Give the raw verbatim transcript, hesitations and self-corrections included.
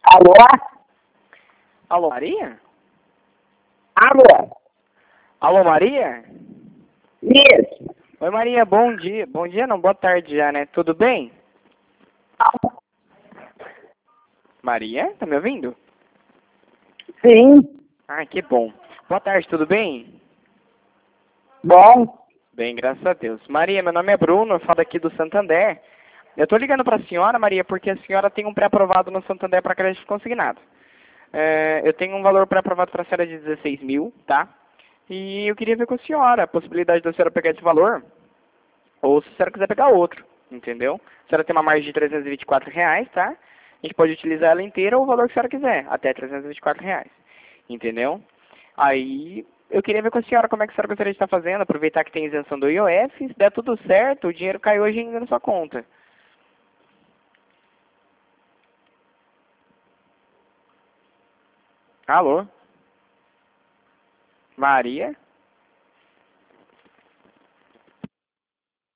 Alô? Alô, Maria? Alô? Alô, Maria? Isso. Oi, Maria, bom dia. Bom dia não, boa tarde já, né? Tudo bem? Maria, tá me ouvindo? Sim. Ah, que bom. Boa tarde, tudo bem? Bom. Bem, graças a Deus. Maria, meu nome é Bruno, eu falo aqui do Santander. Eu tô ligando pra senhora, Maria, porque a senhora tem um pré-aprovado no Santander para crédito consignado. É, eu tenho um valor pré-aprovado para a senhora de dezesseis mil, tá? E eu queria ver com a senhora a possibilidade da senhora pegar esse valor, ou se a senhora quiser pegar outro, entendeu? A senhora tem uma margem de trezentos e vinte e quatro reais, tá? A gente pode utilizar ela inteira ou o valor que a senhora quiser, até trezentos e vinte e quatro reais, entendeu? Aí, eu queria ver com a senhora como é que a senhora gostaria de estar fazendo, aproveitar que tem isenção do I O F, se der tudo certo, o dinheiro cai hoje ainda na sua conta. Alô? Maria?